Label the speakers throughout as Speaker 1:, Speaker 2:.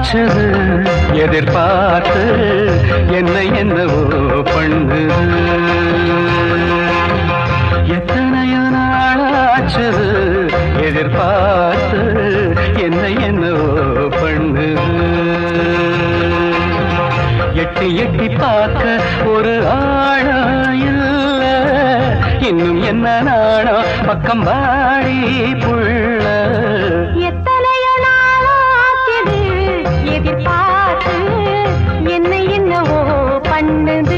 Speaker 1: நாளாச்சுது எதிர்பார்த்து என்னவோ பண்ணுது. எத்தனையோ நாளாச்சுது எதிர்பார்த்து என்னவோ பண்ணுது. எட்டி எட்டி பார்க்க ஒரு ஆளா இல்ல, இன்னும் என்ன நாளோ பக்கம் வாடி புள்ள.
Speaker 2: எத்தனையோ நாளாச்சுது எதிர்பார்த்து என்னவோ பண்ணுது.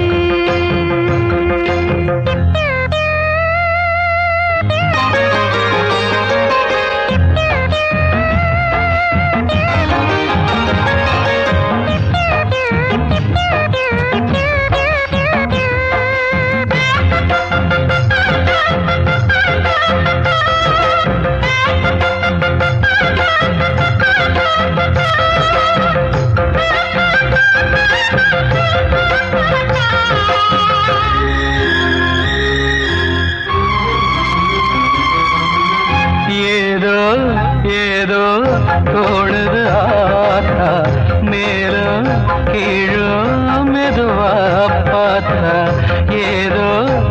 Speaker 1: ஏதோ தோணுது ஆத்தா, மேலும் கீழோ மெதுவா பார்த்தா. ஏதோ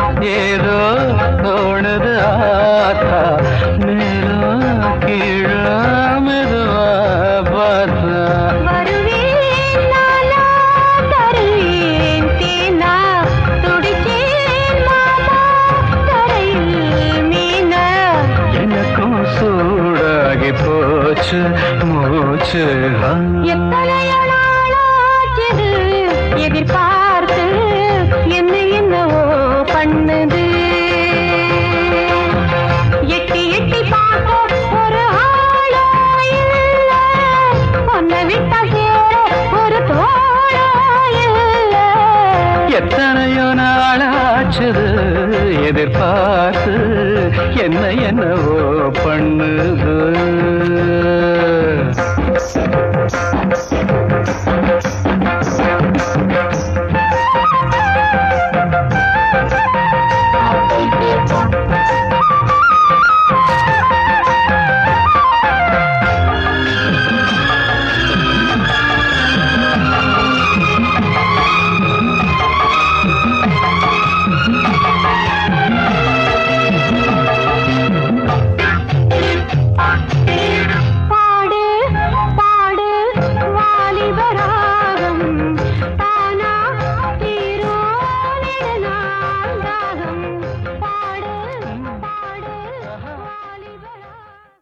Speaker 1: தோணுது ஆத்தா, மேலும் கீழோ மெதுவா பார்த்தா. போச்சு மூச்சு.
Speaker 2: எத்தனையோ நாளாச்சுது எதிர்பார்த்து என்னவோ பண்ணுது. எட்டி எட்டி பார்க்க ஒரு ஆளோ இல்ல, பொண்ணை விட்டா சேர ஒரு தோளோ இல்ல.
Speaker 1: எத்தனையோ நாளாச்சுது எதிர்பார்த்து என்னவோ பண்ணுது.